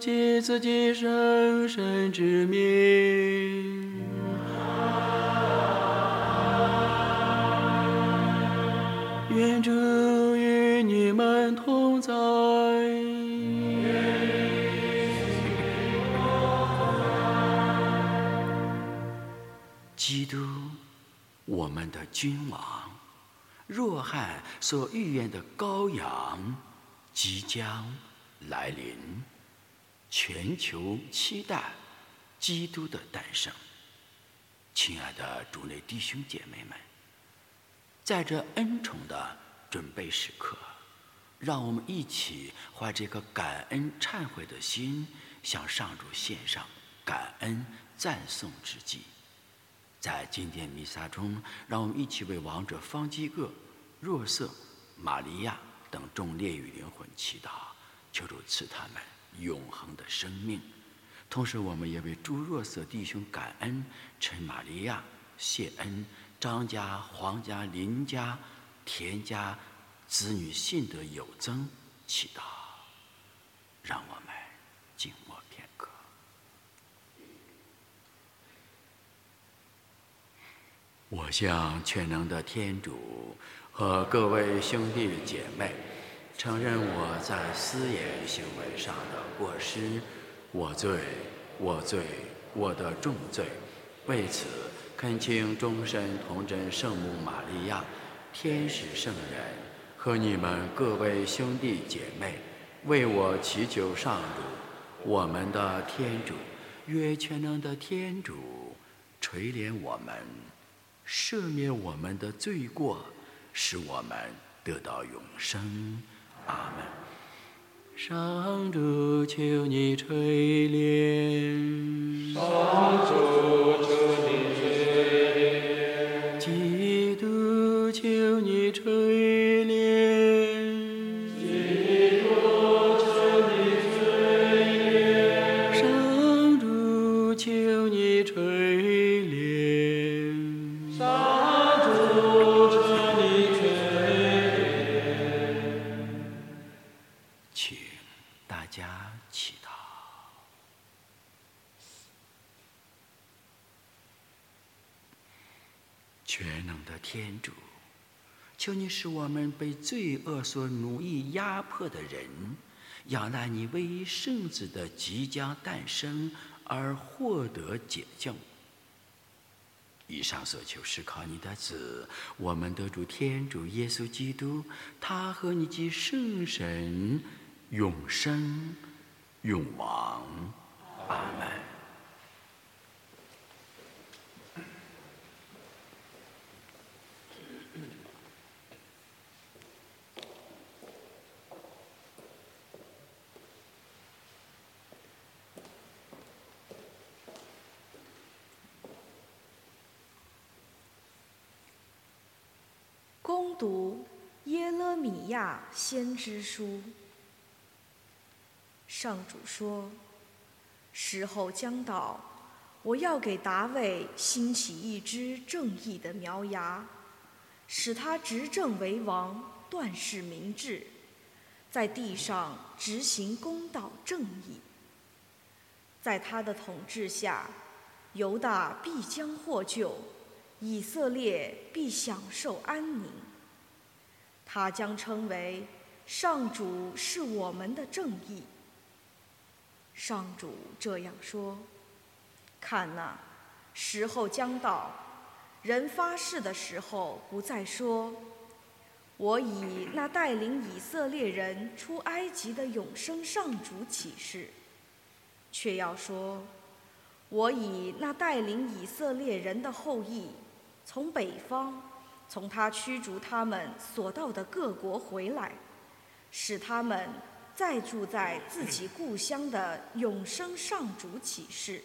及自己生身之名。愿主与你们同在。基督，我们的君王，若翰所预言的羔羊即将来临，全球期待基督的诞生。亲爱的主内弟兄姐妹们，在这恩宠的准备时刻，让我们一起怀着一个感恩忏悔的心，向上主献上感恩赞颂之祭。在今天弥撒中，让我们一起为亡者方济各、若瑟、玛利亚等众烈屿灵魂祈祷，求主赐他们永恒的生命。同时，我们也为诸若瑟弟兄感恩，陈玛利亚、谢恩、张家、黄家、林家、田家子女信德有增祈祷。让我们静默片刻。我向全能的天主和各位兄弟姐妹承认我在思言行为上的过失，我罪，我的重罪。为此，恳请终身童真圣母玛利亚、天使圣人和你们各位兄弟姐妹为我祈求上主，我们的天主，越全能的天主，垂怜我们，赦免我们的罪过，使我们得到永生。阿门。上主，求你垂怜。 上主，求你垂怜。 基督，求你垂怜。 基督，求你垂怜。 上主，求你垂怜。 上主，求你垂怜。 请大家祈祷。全能的天主，求你使我们被罪恶所奴役压迫的人，仰赖你唯一圣子的即将诞生而获得解救。以上所求是靠你的子，我们的主天主耶稣基督，他和你及圣神永生永王。阿门。 恭读耶勒米亚先知书。上主说：时候将到，我要给达味兴起一支正义的苗芽，使他执政为王，断事明治，在地上执行公道正义。在他的统治下，犹大必将获救，以色列必享受安宁。他将称为上主是我们的正义。上主这样说：看哪，时候将到，人发誓的时候不再说我以那带领以色列人出埃及的永生上主起誓，却要说我以那带领以色列人的后裔从北方，从他驱逐他们所到的各国回来，使他们再住在自己故乡的永生上主起誓。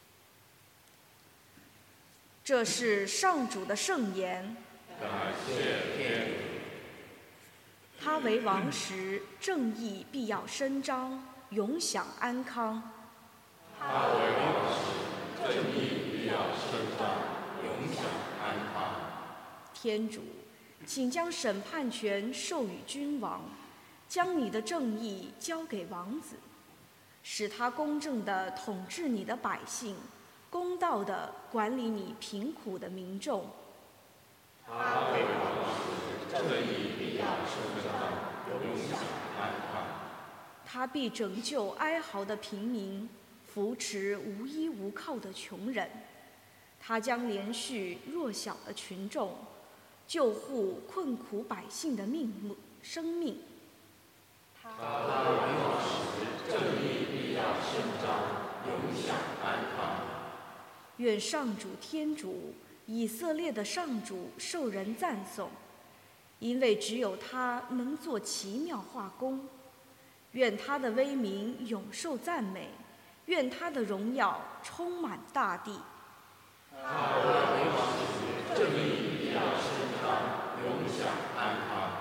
这是上主的圣言。 感谢天主。 他为王时，正义必要伸张，永享安康。 他为王时，正义必要伸张，永享安康。 天主，请将审判权授予君王，将你的正义交给王子， 使他公正地统治你的百姓，公道地管理你贫苦的民众。 他为王使正义必要伸张，永享安康。 他必拯救哀嚎的平民，扶持无依无靠的穷人。他将连续弱小的群众，救护困苦百姓的生命。 他为王使正义必要伸张，永享安康。 愿上主天主，以色列的上主受人赞颂，因为只有他能做奇妙化工。愿他的威名永受赞美，愿他的荣耀充满大地。 他为王使正义必要伸张，永享安康。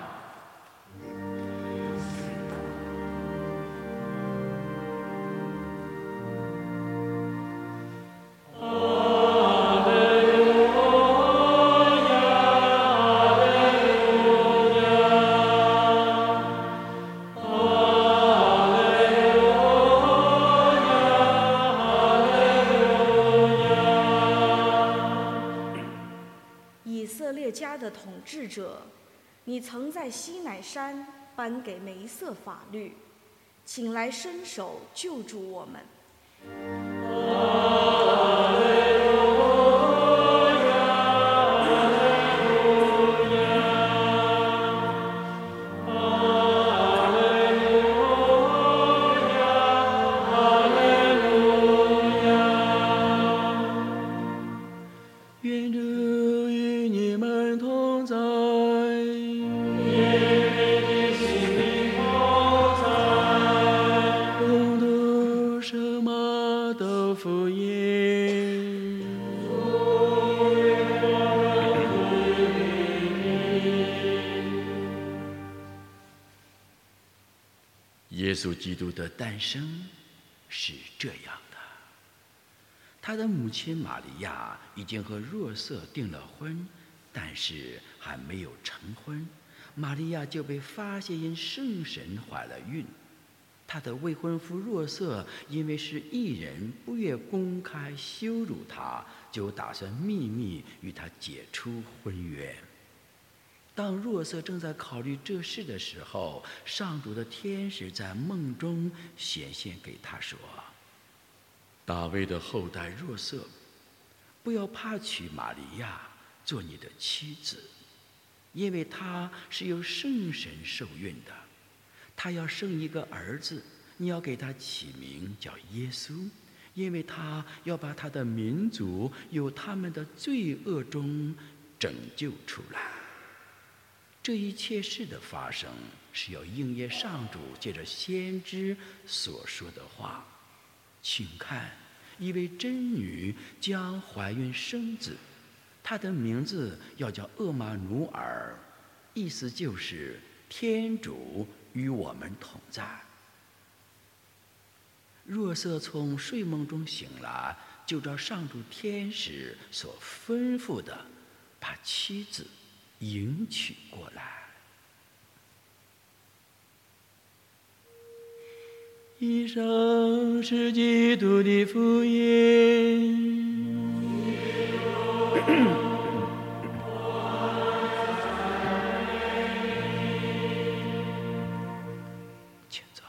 统治者，你曾在西乃山颁给梅瑟法律，请来伸手救助我们。 耶稣基督的诞生是这样的：他的母亲玛利亚已经和若瑟订了婚，但是还没有成婚，玛利亚就被发现因圣神怀了孕。他的未婚夫若瑟因为是义人，不愿公开羞辱他，就打算秘密与他解除婚约。当若瑟正在考虑这事的时候，上主的天使在梦中显现给他说：“大卫的后代若瑟，不要怕娶玛利亚做你的妻子，因为她是由圣神受孕的。她要生一个儿子，你要给他起名叫耶稣，因为他要把他的民族由他们的罪恶中拯救出来。”这一切事的发生是要应验上主借着先知所说的话：“请看，一位真女将怀孕生子，她的名字要叫厄玛努尔，意思就是天主与我们同在。”若瑟从睡梦中醒来，就照上主天使所吩咐的，把妻子迎娶过来。以上是基督的福音。请坐。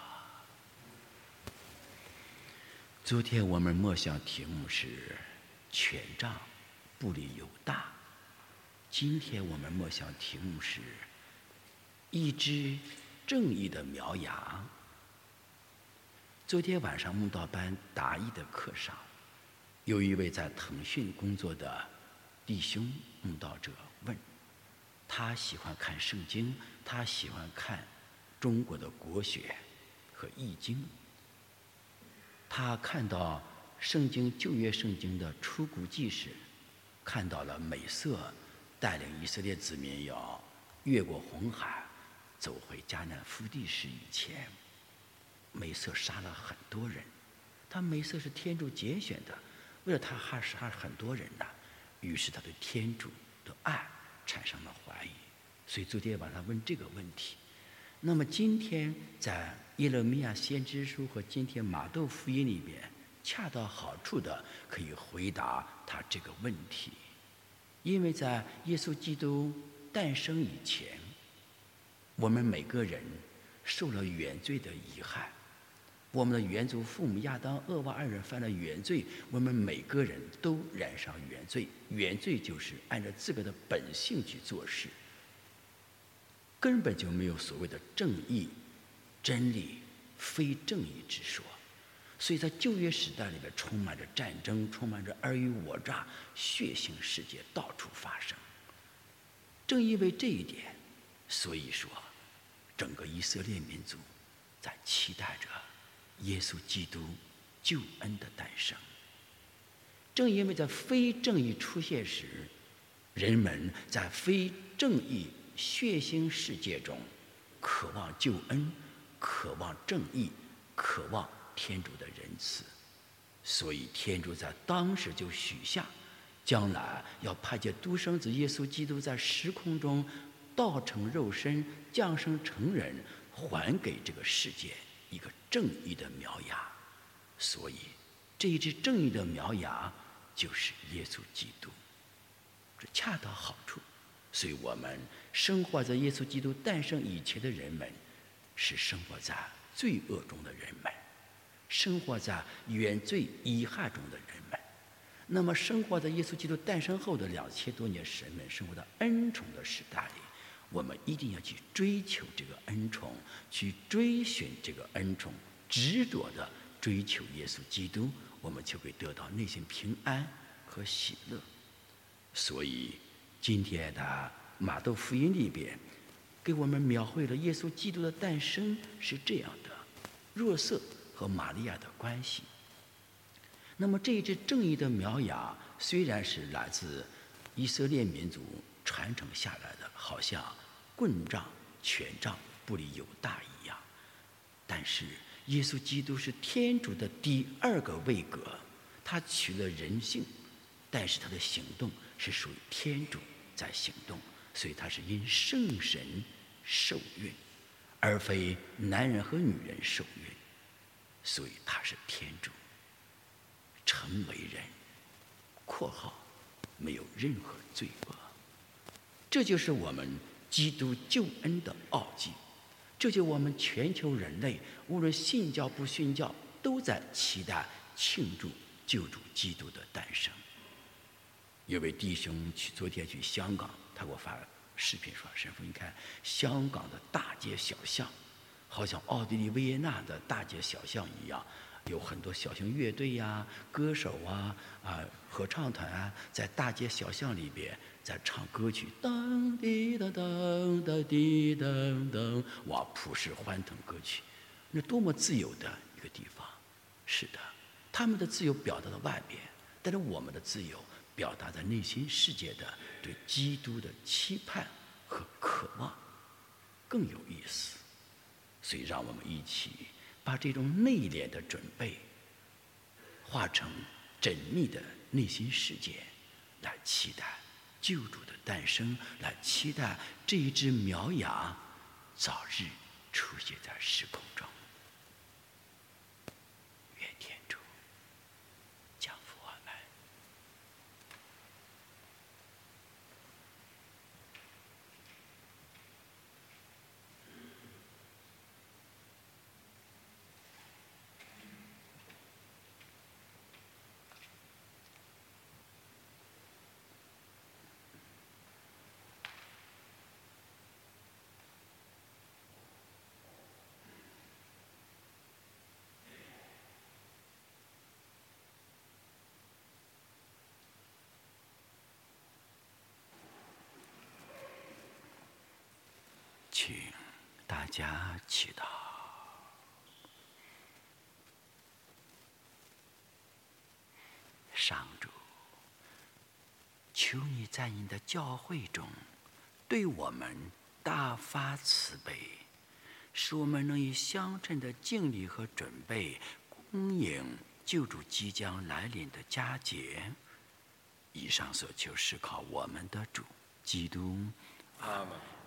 昨天我们默想题目是权杖不离犹大，今天我们默想题目是一只正义的苗芽。昨天晚上慕道班答疑的课上，有一位在腾讯工作的弟兄慕道者问，他喜欢看圣经，他喜欢看中国的国学和易经。他看到圣经旧约圣经的出谷记时，看到了美色带领以色列子民要越过红海走回迦南福地时以前，美色杀了很多人。他美色是天主拣选的，为了他还杀很多人呢。于是他对天主的爱产生了怀疑，所以昨天晚上问这个问题。 那么今天在耶勒米亚先知书和今天马窦福音里边，恰到好处的可以回答他这个问题。因为在耶稣基督诞生以前，我们每个人受了原罪的遗害。我们的原祖父母亚当、厄娃二人犯了原罪，我们每个人都染上原罪。原罪就是按照自个的本性去做事，根本就没有所谓的正义、真理、非正义之说。所以在旧约时代里面充满着战争，充满着尔虞我诈、血腥事件到处发生。正因为这一点，所以说整个以色列民族在期待着耶稣基督救恩的诞生。正因为在非正义出现时，人们在非正义血腥世界中渴望救恩，渴望正义，渴望天主的仁慈。所以天主在当时就许下将来要派遣独生子耶稣基督在时空中道成肉身，降生成人，还给这个世界一个正义的苗芽。所以这一只正义的苗芽就是耶稣基督，这恰到好处。所以我们生活在耶稣基督诞生以前的人们，是生活在罪恶中的人们，生活在原罪遗害中的人们。那么生活在耶稣基督诞生后的2000多年，神们生活在恩宠的时代里，我们一定要去追求这个恩宠，去追寻这个恩宠，执着的追求耶稣基督，我们就会得到内心平安和喜乐。所以今天的马窦福音里边给我们描绘了耶稣基督的诞生是这样的：若瑟和玛利亚的关系。那么这一只正义的苗芽虽然是来自以色列民族传承下来的，好像棍杖、权杖不离犹大一样，但是耶稣基督是天主的第二个位格，他取了人性，但是他的行动是属于天主在行动，所以他是因圣神受孕，而非男人和女人受孕，所以他是天主成为人（括号没有任何罪恶）。这就是我们基督救恩的奥迹，这就是我们全球人类无论信教不信教都在期待庆祝救主基督的诞生。有位弟兄昨天去香港，他给我发视频说：“神父，你看香港的大街小巷，好像奥地利维也纳的大街小巷一样，有很多小型乐队呀、歌手啊、合唱团啊，在大街小巷里边在唱歌曲，当滴当当当滴当当，哇，普世欢腾歌曲，那多么自由的一个地方！是的，他们的自由表达到外边，但是我们的自由表达在内心世界的对基督的期盼和渴望更有意思。所以让我们一起把这种内敛的准备化成缜密的内心世界，来期待救主的诞生，来期待这一只苗芽早日出现在时空中。愿天主降福我们。请大家祈祷。上主，求你在你的教会中对我们大发慈悲，使我们能以相称的敬礼和准备恭迎救主即将来临的佳节。以上所求是靠我们的主基督。 阿们。